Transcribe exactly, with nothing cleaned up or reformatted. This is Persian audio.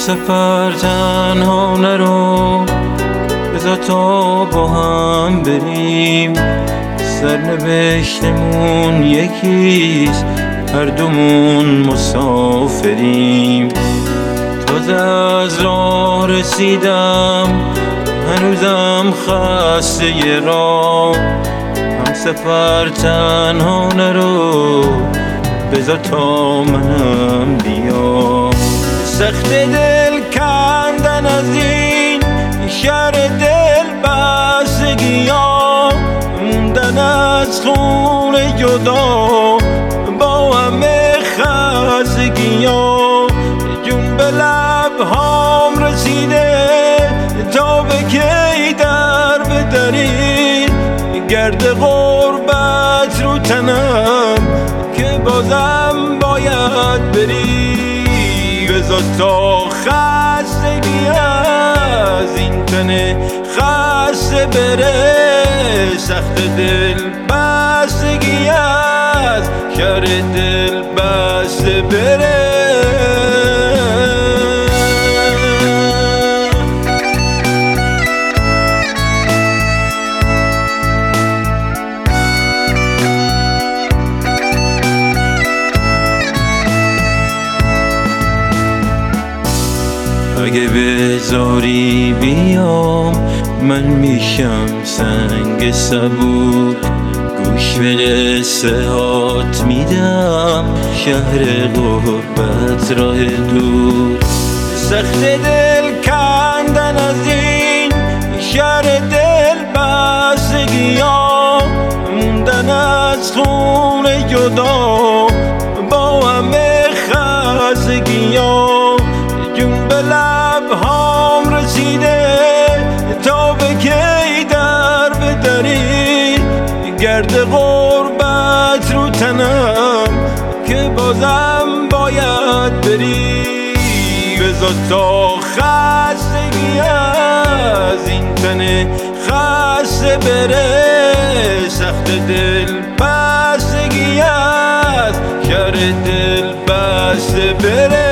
سفر تنها نرو، بذار تا با هم بریم. سرنوشتمون یکیست، هر دومون مسافریم. تازه از راه رسیدم، هنوزم خسته ی راه. هم سفر تنها نرو، بذار تا منم بیام. سخت دل کندن از این شهر دل بستگی ها، موندن از خون جدا با همه خستگی ها. جون به لبهام رسیده تا به کی در بدری، گرد غربت رو تنم که بازم باید بری. بذار تا خستگی از این تن خسته بره، سخت دل بستگی از شهر دل بسته بره. اگه بذاری بیام، من میشم سنگ سبود. گوش به نصیحات میدم، شهر غربت راه دور. سخت دل کندن از این شهر دل بستگی ها، موندن از خون جدا با همه خستگی ها. جون به لبهام رسیده تا به کی در بدری، گرد غربت رو تنم که بازم باید بری. بذار تا خستگی از این تن خسته بره، سخت دل بستگی از شهر دل بسته بره.